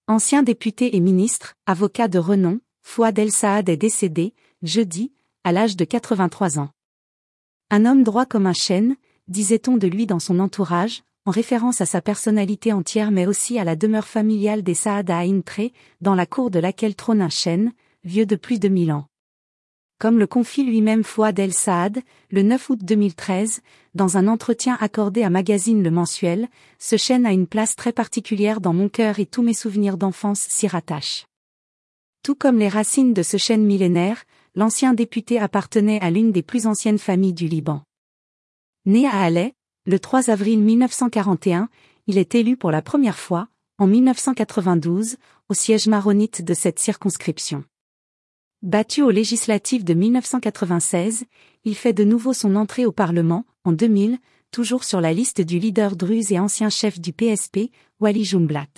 Ancien député et ministre, avocat de renom, Fouad El Saad est décédé, jeudi, à l'âge de 83 ans. Un homme droit comme un chêne, disait-on de lui dans son entourage, en référence à sa personnalité entière mais aussi à la demeure familiale des Saad à Ain Tré, dans la cour de laquelle trône un chêne, vieux de plus de 1000 ans. Comme le confie lui-même Fouad El Saad, le 9 août 2013, dans un entretien accordé à Magazine Le Mensuel, ce chêne a une place très particulière dans mon cœur et tous mes souvenirs d'enfance s'y rattachent. Tout comme les racines de ce chêne millénaire, l'ancien député appartenait à l'une des plus anciennes familles du Liban. Né à Alais, le 3 avril 1941, il est élu pour la première fois, en 1992, au siège maronite de cette circonscription. Battu aux législatives de 1996, il fait de nouveau son entrée au Parlement, en 2000, toujours sur la liste du leader druze et ancien chef du PSP, Wali Jumblat.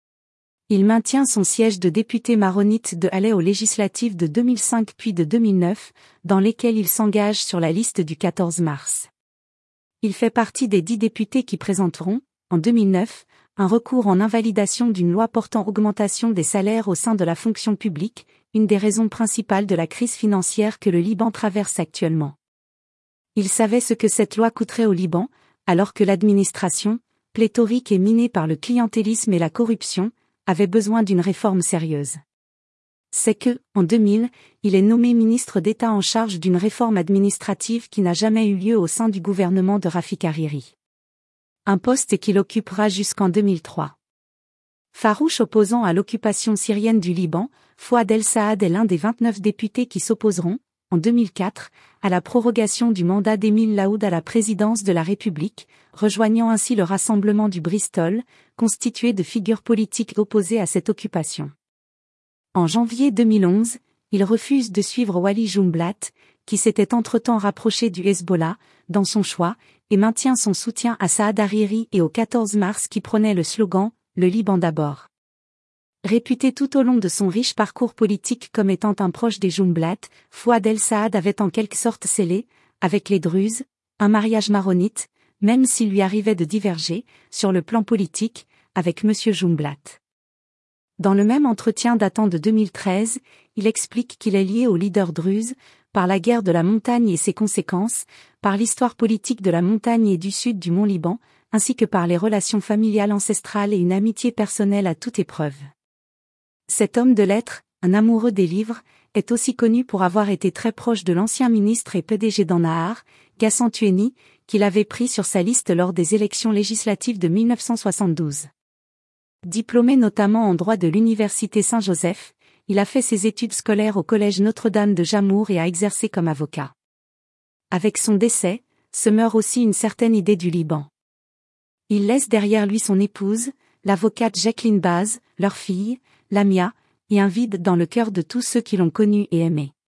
Il maintient son siège de député maronite de Alais aux législatives de 2005 puis de 2009, dans lesquelles il s'engage sur la liste du 14 mars. Il fait partie des 10 députés qui présenteront, en 2009, un recours en invalidation d'une loi portant augmentation des salaires au sein de la fonction publique, une des raisons principales de la crise financière que le Liban traverse actuellement. Il savait ce que cette loi coûterait au Liban, alors que l'administration, pléthorique et minée par le clientélisme et la corruption, avait besoin d'une réforme sérieuse. C'est que, en 2000, il est nommé ministre d'État en charge d'une réforme administrative qui n'a jamais eu lieu au sein du gouvernement de Rafik Hariri. Un poste qu'il occupera jusqu'en 2003. Farouche opposant à l'occupation syrienne du Liban, Fouad El Saad est l'un des 29 députés qui s'opposeront, en 2004, à la prorogation du mandat d'Émile Laoud à la présidence de la République, rejoignant ainsi le Rassemblement du Bristol, constitué de figures politiques opposées à cette occupation. En janvier 2011, il refuse de suivre Wali Jumblat, qui s'était entre-temps rapproché du Hezbollah, dans son choix, et maintient son soutien à Saad Hariri et au 14 mars qui prônait le slogan « Le Liban d'abord ». Réputé tout au long de son riche parcours politique comme étant un proche des Jumblat, Fouad El Saad avait en quelque sorte scellé, avec les Druzes, un mariage maronite, même s'il lui arrivait de diverger, sur le plan politique, avec M. Jumblat. Dans le même entretien datant de 2013, il explique qu'il est lié au leader druze, par la guerre de la montagne et ses conséquences, par l'histoire politique de la montagne et du sud du Mont-Liban, ainsi que par les relations familiales ancestrales et une amitié personnelle à toute épreuve. Cet homme de lettres, un amoureux des livres, est aussi connu pour avoir été très proche de l'ancien ministre et PDG d'Annahar, Ghassan Tueni, qu'il avait pris sur sa liste lors des élections législatives de 1972. Diplômé notamment en droit de l'Université Saint-Joseph, il a fait ses études scolaires au Collège Notre-Dame de Jamour et a exercé comme avocat. Avec son décès, se meurt aussi une certaine idée du Liban. Il laisse derrière lui son épouse, l'avocate Jacqueline Baz, leur fille, Lamia, et un vide dans le cœur de tous ceux qui l'ont connu et aimé.